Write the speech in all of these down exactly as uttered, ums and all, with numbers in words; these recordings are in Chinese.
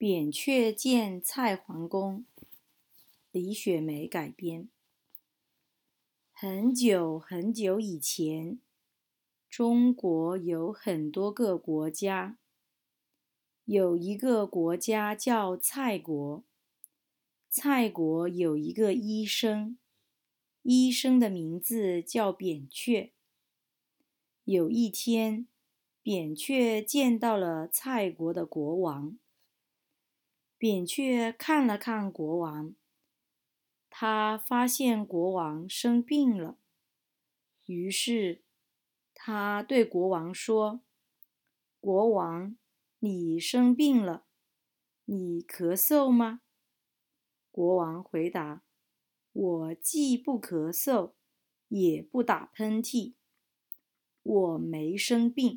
扁鹊见蔡桓公，李雪梅改编。很久很久以前，中国有很多个国家，有一个国家叫蔡国。蔡国有一个医生，医生的名字叫扁鹊。有一天，扁鹊见到了蔡国的国王。扁鹊看了看国王，他发现国王生病了，于是他对国王说：国王，你生病了，你咳嗽吗？国王回答：我既不咳嗽，也不打喷嚏，我没生病。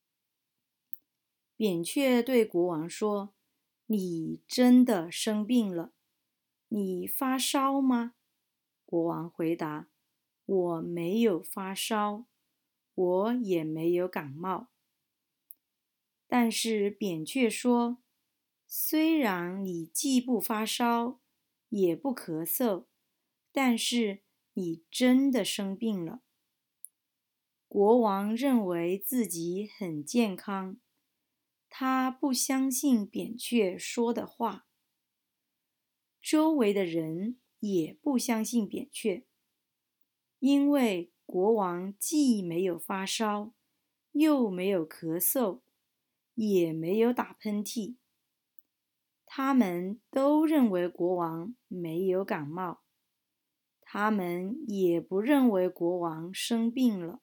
扁鹊对国王说：你真的生病了，你发烧吗？国王回答：我没有发烧，我也没有感冒。但是扁鹊说：虽然你既不发烧，也不咳嗽，但是你真的生病了。国王认为自己很健康，他不相信扁鹊说的话。周围的人也不相信扁鹊，因为国王既没有发烧，又没有咳嗽，也没有打喷嚏。他们都认为国王没有感冒，他们也不认为国王生病了。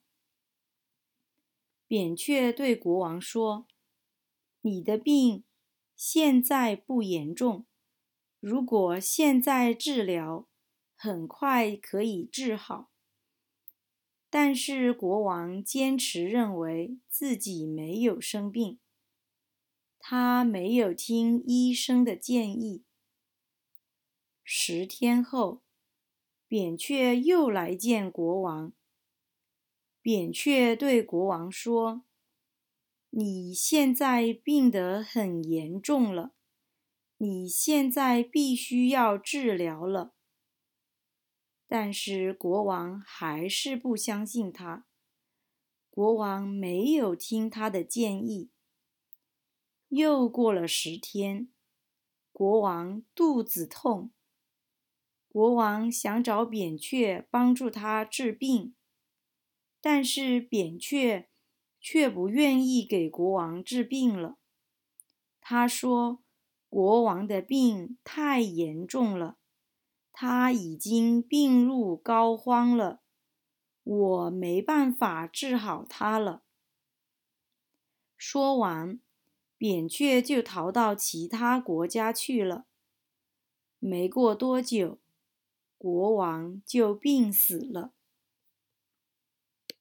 扁鹊对国王说：你的病现在不严重，如果现在治疗，很快可以治好。但是国王坚持认为自己没有生病，他没有听医生的建议。十天后，扁鹊又来见国王。扁鹊对国王说：你现在病得很严重了，你现在必须要治疗了。但是国王还是不相信他，国王没有听他的建议。又过了十天，国王肚子痛，国王想找扁鹊帮助他治病，但是扁鹊却不愿意给国王治病了。他说：国王的病太严重了，他已经病入膏肓了，我没办法治好他了。说完，扁鹊就逃到其他国家去了。没过多久，国王就病死了。